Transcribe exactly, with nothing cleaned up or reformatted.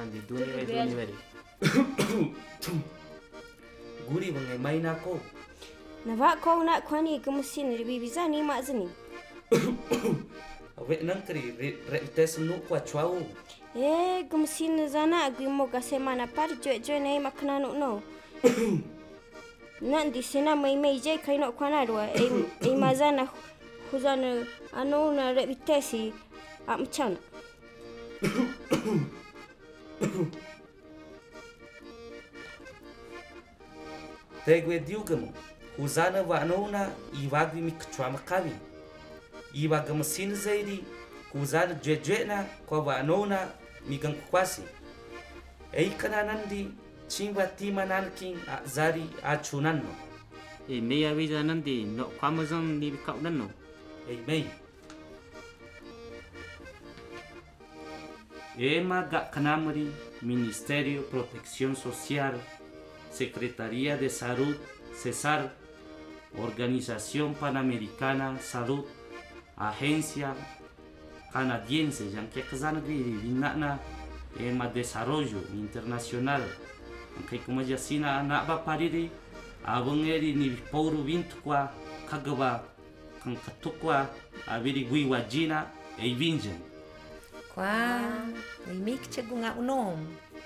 di duni we duni we. Guri bangai main ako. Nava kau nak kwani ke mesin lebih bisa ni mak zini. Awet nang kri re tes nu kwa chwau. Eh, ke mesin zana agui mo gase mana par jo jo nei makna no no. Nan di sena mai mai je kai no kwana ro e e mazana khuzana ano na re vitesi am chan. Tegwe diugamo. Uzana wa anona iwagwi mikchwa makawi. Iwaga mesin zaidi kuzana jejena kwa wa anona migang kwasi. Ei kana nandi chingwa tima nanking a zari a chunanno. E meia visa nandi no kwamazon ni bikau nanno. Ei mei. Ema ga kanamari Ministerio Protección Social, Secretaría de Salud, Cesar, Organización Panamericana Salud, Agencia Canadiense, yang que kazanagri vinana ema desarrollo internacional, aunque como ya sina na ba pariri, abungeri ni pouru vintu kwa kagawa kan katukwa abiri guiwajina e vinjen. Kwa, ni mik chagunga unom.